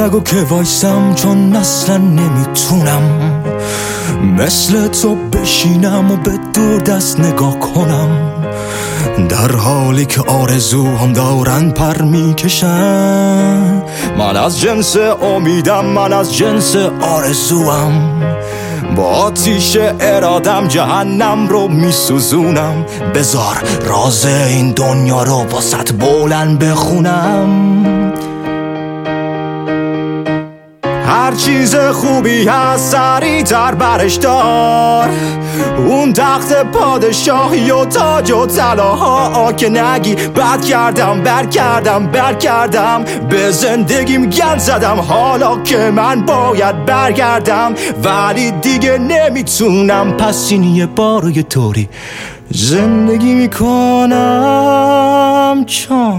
نگو که وایسم، چون اصلا نمیتونم مثل تو بشینم و به دور دست نگاه کنم، در حالی که آرزوام دارن پر میکشن. من از جنس امیدم، من از جنس آرزوام، با آتیش ارادم جهنم رو میسوزونم. بذار راز این دنیا رو واسط بلند بخونم. هر چیز خوبی هست سریع‌تر برش دار، اون تخت پادشاهی و تاج و طلاها که نگی بد کردم برکردم به زندگیم گند زدم. حالا که من باید برگردم ولی دیگه نمیتونم، پس این یه بار و یه طوری زندگی میکنم. چون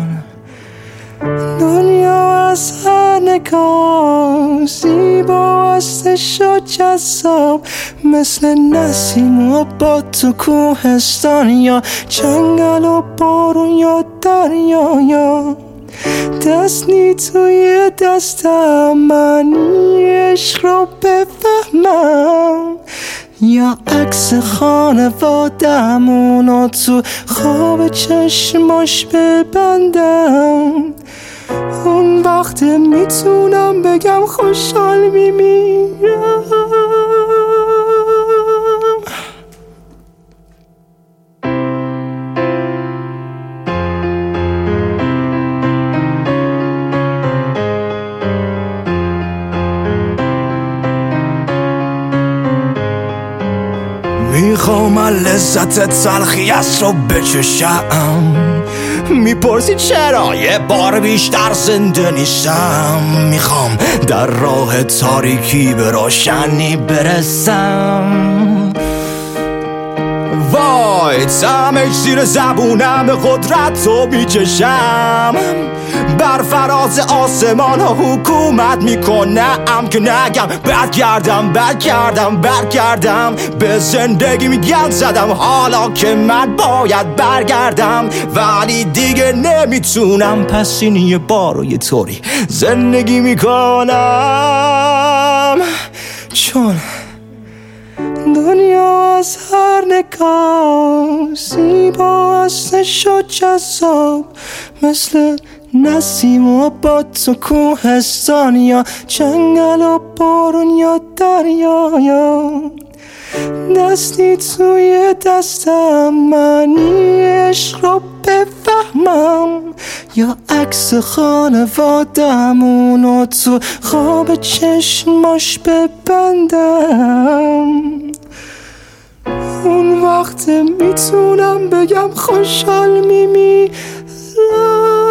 دنیا از هر نگاه زیباستش و جذاب، مثل نسیم و با تو کوهستان یا جنگل و بارون یا دریا، یا دستی توی دستم معنی عشق رو بفهمم، یا عکس خانوادمونو تو خواب چشماش ببندم. اون وقت میتونم بگم خوشحال میمیرم. میخوام لذت تلخیت رو بچشم. میپرسی چرا یه بار بیشتر زنده نیستم. میخوام در راه تاریکی به روشنی برسم. وای طعمش زیر زبونم قدرت رو میچشم. بر فراز آسمان ها حکومت میکنم که نگم برگردم به زندگی میگن زدم. حالا که من باید برگردم ولی دیگه نمیتونم، پس این یه بار و یه طوری زندگی میکنم. چون دنیا از هر نگاه زیباستش و جذاب، مثل نسیم و با تو کوهستان یا جنگل و بارون یا دریا، یا دستی توی دستم معنی عشق رو بفهمم، یا عکس خانوادمونو تو خواب چشماش ببندم. اون وقت میتونم بگم خوشحال میمیرم.